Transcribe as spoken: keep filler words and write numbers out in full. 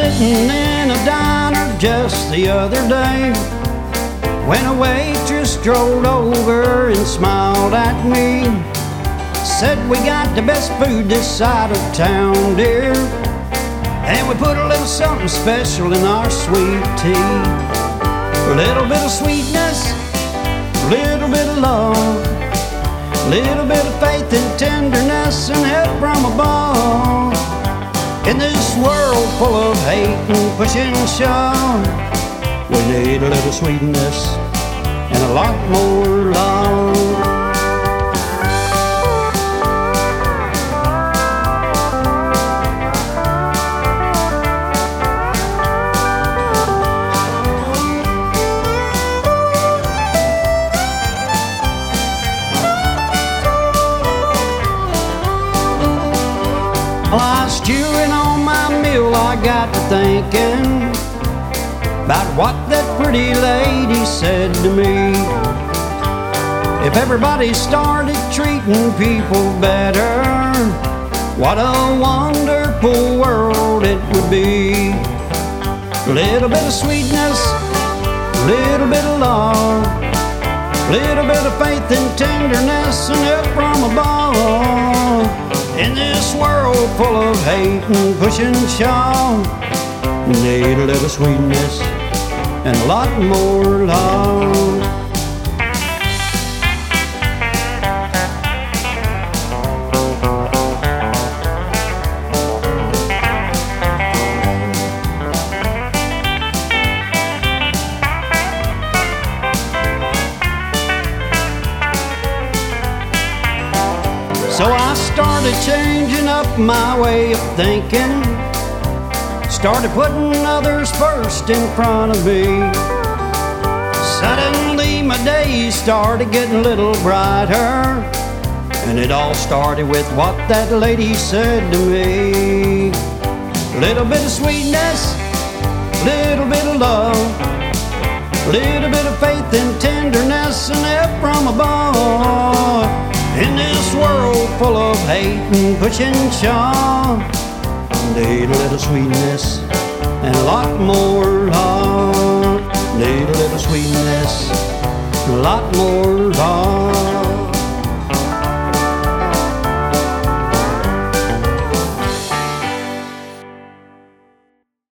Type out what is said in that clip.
sitting in a diner just the other day when a waitress strolled over and smiled at me. Said, "We got the best food this side of town, dear, and we put a little something special in our sweet tea. A little bit of sweetness, a little bit of love, a little bit of faith and tenderness and help from above. In this world full of hate and push and shove, we need a little sweetness and a lot more love." While I was chewing on my meal, I got to thinking about what that pretty lady said to me. If everybody started treating people better, what a wonderful world it would be. A little bit of sweetness, a little bit of love, a little bit of faith and tenderness and help from above. In this world full of hate and push and shove, we need a little sweetness and a lot more love. So I started changing up my way of thinking, started putting others first in front of me. Suddenly my days started getting a little brighter, and it all started with what that lady said to me. A little bit of sweetness, a little bit of love, a little bit of faith and tenderness and help from above. In this world full of hate and push and shove, need a little sweetness and a lot more love. Need a little sweetness, a lot more